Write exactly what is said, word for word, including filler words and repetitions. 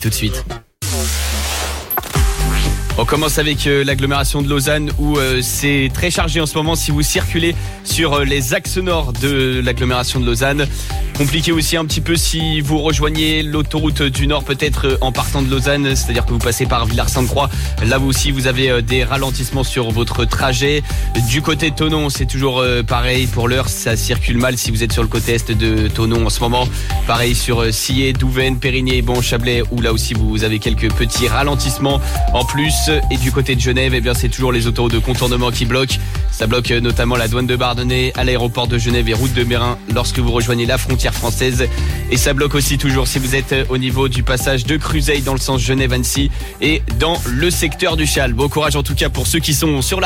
Tout de suite. On commence avec euh, l'agglomération de Lausanne où euh, c'est très chargé en ce moment si vous circulez sur euh, les axes nord de l'agglomération de Lausanne. Compliqué aussi un petit peu si vous rejoignez l'autoroute du Nord peut-être euh, en partant de Lausanne, c'est-à-dire que vous passez par Villars-Sainte-Croix. Là vous aussi vous avez euh, des ralentissements sur votre trajet. Du côté de Thonon c'est toujours euh, pareil pour l'heure, ça circule mal si vous êtes sur le côté est de Thonon en ce moment. Pareil sur euh, Sillé, Douvaine, Périgny, Bon, Chablais où là aussi vous avez quelques petits ralentissements en plus. Et du côté de Genève, eh bien c'est toujours les autoroutes de contournement qui bloquent. Ça bloque notamment la douane de Bardonnay, à l'aéroport de Genève et route de Mérin lorsque vous rejoignez la frontière française. Et ça bloque aussi toujours si vous êtes au niveau du passage de Cruzeil dans le sens Genève-Annecy et dans le secteur du Châle. Bon courage en tout cas pour ceux qui sont sur la